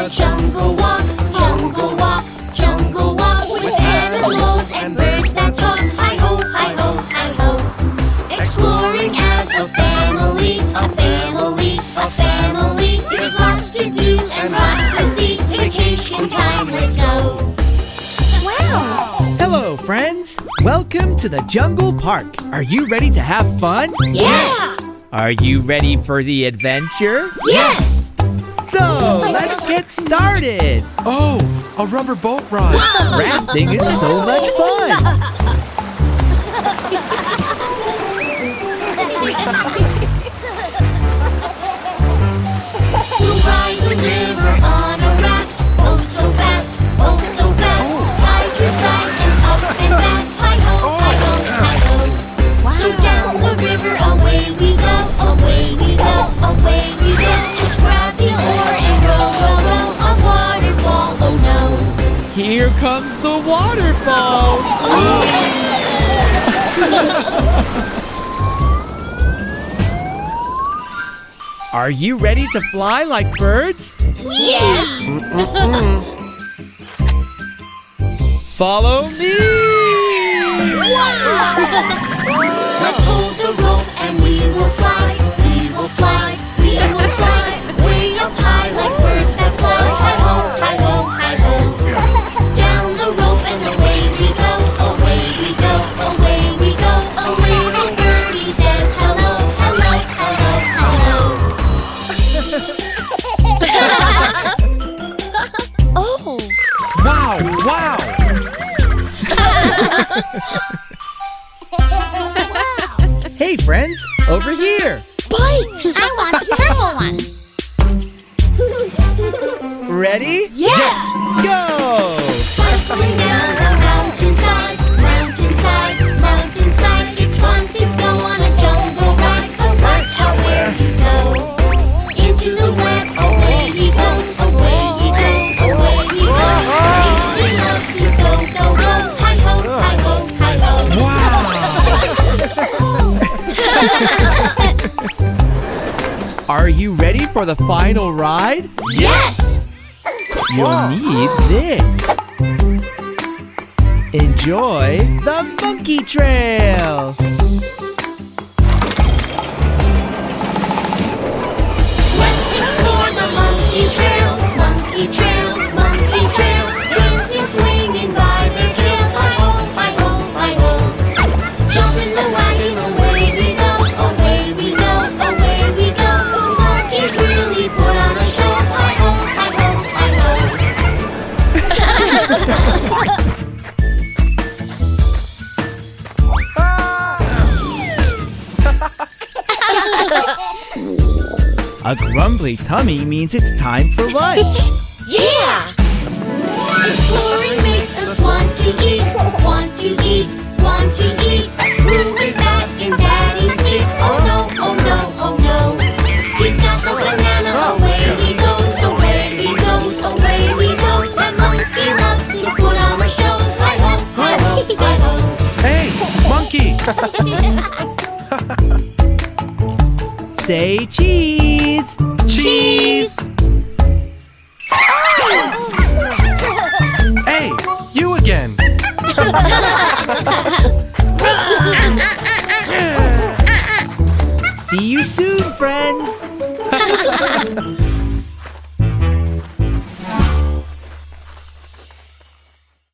a jungle walk, jungle walk, jungle walk, with animals and birds that talk. Hi-ho, hi-ho, hi-ho. Exploring as a family, a family, a family. There's lots to do and lots to see. Vacation time, let's go. Wow! Hello, friends. Welcome to the Jungle Park. Are you ready to have fun? Yes! Are you ready for the adventure? Yes! So, let's get started. Oh, a rubber boat ride. Rafting is so much fun. We'll ride the river on a raft. Oh, so fast, oh, so fast. Side to side and up and back. Hi-ho, hi-ho, hi-ho. So down the river, away we go, away we go, away we go. Just grab the oar and row, row, row. A waterfall, oh no. Here comes the waterfall. Are you ready to fly like birds? Yes! Follow me. Let's hold the rope and we will slide, we will slide, we will slide. Way up high like birds that fly. Hi-ho, hi-ho, hi-ho. Down the rope and away we go, away we go, away we go. A little birdie says hello, hello, hello, hello. Oh! Wow, wow. Hey, friends, over here. Bikes! I want the purple one. Ready? Yes! Go! Cycling down a mountainside, mountainside, mountainside. It's fun to go on a jungle ride, but watch out where you go. Into the web, away he goes, away he goes, away he goes. He loves to go, go, go. Hi-ho, hi-ho, hi-ho. Wow. Are you ready for the final ride? Yes! You'll need this. Enjoy the monkey trail. Let's explore the monkey trail, monkey trail, monkey trail. Dancing, swinging by their tails. Hi-ho, hi-ho, hi-ho. Jump in the wagon, away we go, away we go, away we go. Those monkeys really put on a show. Hi-ho, hi-ho, hi-ho. A grumbly tummy means it's time for lunch. Yeah! Exploring makes us want to eat, want to eat, want to eat. Who is that in Daddy's seat? Oh no, oh no, oh no. He's got the banana, away he goes, away he goes, away he goes. The monkey loves to put on a show. Hi-ho, hi-ho, hi-ho. Hey, monkey. Say cheese. Cheese! Hey, you again. See you soon, friends.